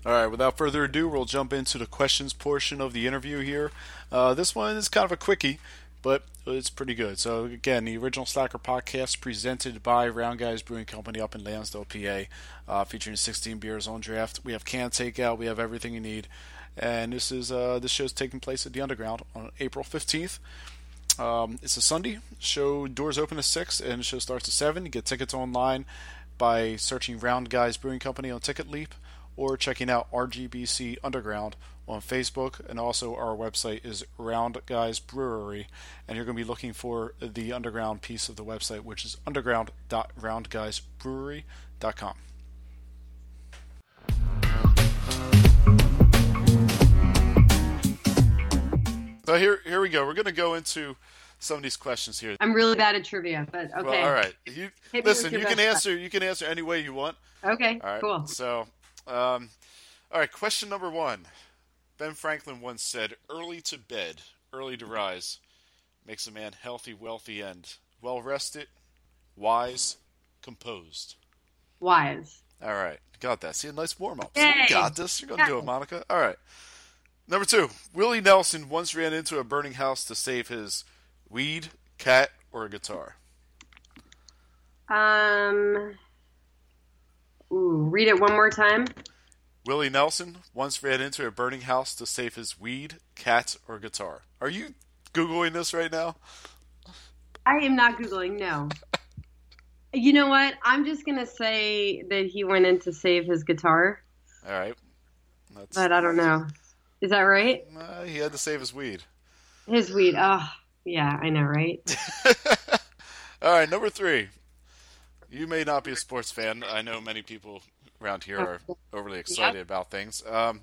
All right, without further ado, we'll jump into the questions portion of the interview here. This one is kind of a quickie, but it's pretty good. So, again, the Original Slacker podcast presented by Round Guys Brewing Company up in Lansdale, PA, featuring 16 beers on draft. We have can takeout, we have everything you need. And this show's taking place at the Underground on April 15th. It's a Sunday. Show doors open at 6 and the show starts at 7. You get tickets online by searching Round Guys Brewing Company on Ticket Leap or checking out RGBC Underground on Facebook. And also our website is Round Guys Brewery, and you're going to be looking for the underground piece of the website, which is underground.roundguysbrewery.com. So here we go. We're going to go into some of these questions here. I'm really bad at trivia, but okay. Well, all right. Listen, you can answer any way you want. Okay, all right, cool. So, all right, question number 1. Ben Franklin once said, "Early to bed, early to rise, makes a man healthy, wealthy, and well-rested, wise, composed." Wise. All right, got that. See, a nice warm-up. Yay. You got this. You're going to do it, Monica. All right. Number 2, Willie Nelson once ran into a burning house to save his weed, cat, or a guitar. Read it one more time. Willie Nelson once ran into a burning house to save his weed, cat, or guitar. Are you Googling this right now? I am not Googling, no. You know what? I'm just going to say that he went in to save his guitar. All right. But I don't know. Is that right? He had to save his weed. His weed. Oh, yeah, I know, right? All right, number 3. You may not be a sports fan. I know many people around here are overly excited about things.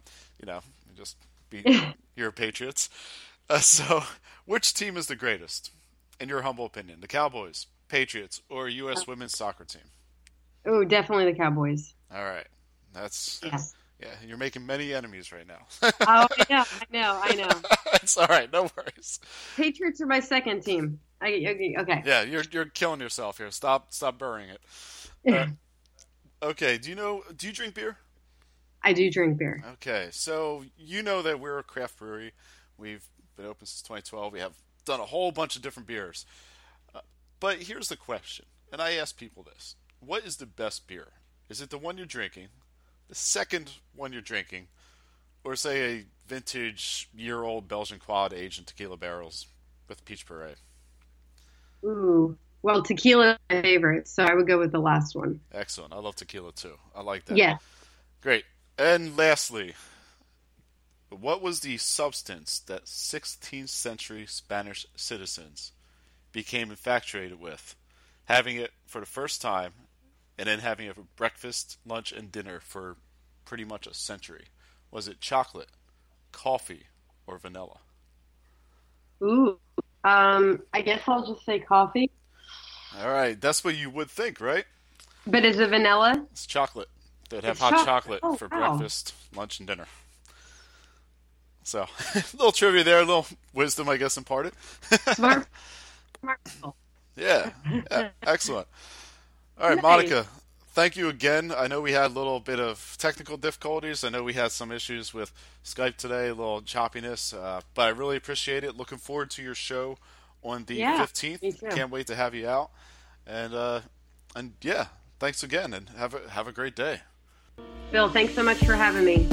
You're Patriots. So, which team is the greatest, in your humble opinion? The Cowboys, Patriots, or U.S. women's soccer team? Oh, definitely the Cowboys. All right. Yeah, you're making many enemies right now. Oh, yeah, I know. It's all right, no worries. Patriots are my second team. Okay. Yeah, you're killing yourself here. Stop burying it. Okay, do you drink beer? I do drink beer. Okay, so you know that we're a craft brewery. We've been open since 2012. We have done a whole bunch of different beers. But here's the question, and I ask people this. What is the best beer? Is it the one you're drinking, the second one you're drinking, or say a vintage year-old Belgian quad aged in tequila barrels with peach puree? Ooh, well, tequila is my favorite, so I would go with the last one. Excellent. I love tequila too. I like that. Yeah. Great. And lastly, what was the substance that 16th century Spanish citizens became infatuated with, having it for the first time, and then having it for breakfast, lunch, and dinner for pretty much a century? Was it chocolate, coffee, or vanilla? Ooh, I guess I'll just say coffee. All right, that's what you would think, right? But is it vanilla? It's chocolate. They'd have It's hot chocolate for wow. breakfast, lunch, and dinner. So, a little trivia there, a little wisdom, I guess, imparted. Smart. Yeah, excellent. All right, Nice. Monica, thank you again. I know we had a little bit of technical difficulties. I know we had some issues with Skype today, a little choppiness, but I really appreciate it. Looking forward to your show on the 15th. Me too. Can't wait to have you out. And yeah, thanks again, and have a great day. Bill, thanks so much for having me.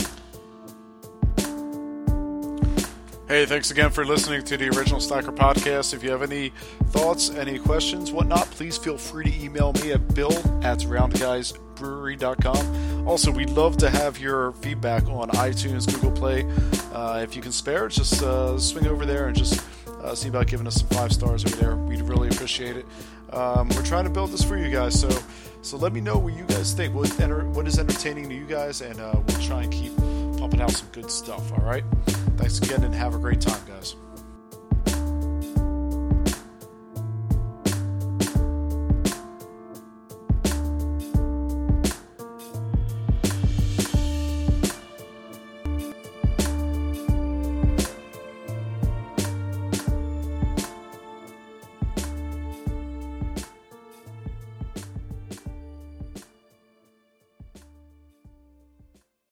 Hey, thanks again for listening to the Original Slacker podcast. If you have any thoughts, any questions, whatnot, please feel free to email me at bill@roundguysbrewery.com. Also, we'd love to have your feedback on iTunes, Google Play. If you can spare, just swing over there and just see about giving us some 5 stars over there. We'd really appreciate it. We're trying to build this for you guys, so let me know what you guys think. What is entertaining to you guys, and we'll try and keep pumping out some good stuff, all right? Thanks again, and have a great time, guys.